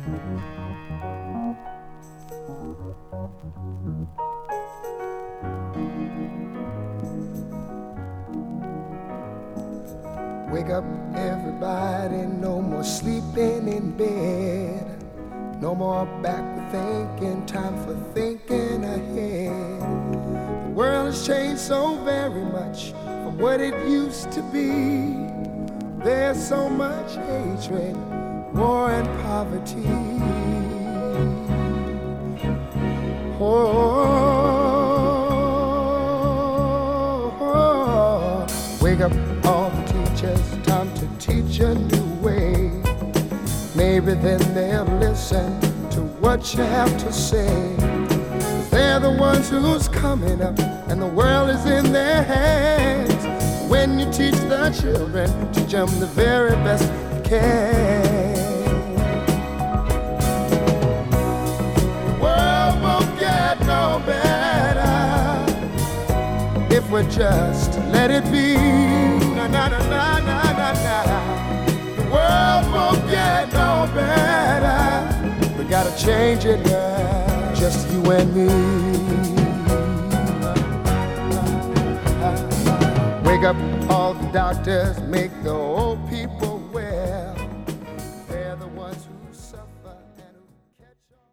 Wake up, everybody, no more sleeping in bed. No more backward thinking, time for thinking ahead. The world has changed so very much from what it used to be. There's so much hatred, war and poverty. Oh, wake up all the teachers, time to teach a new way. Maybe then they'll listen to what you have to say. They're the ones who's coming up, and the world is in their hands. When you teach the children, teach them the very best you can. The world won't get no better if we just let it be. Na na na na na na na. The world won't get no better. We gotta change it now, just you and me. Wake up all the doctors, make the old people well. They're the ones who suffer and who catch on.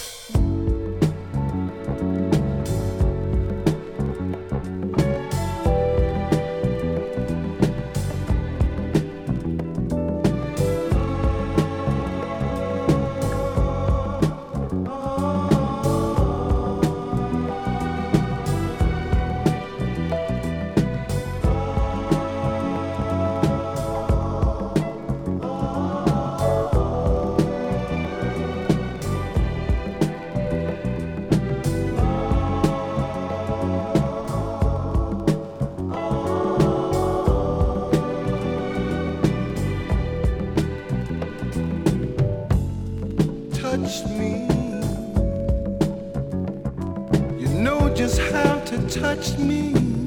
Touch me. You know just how to touch me.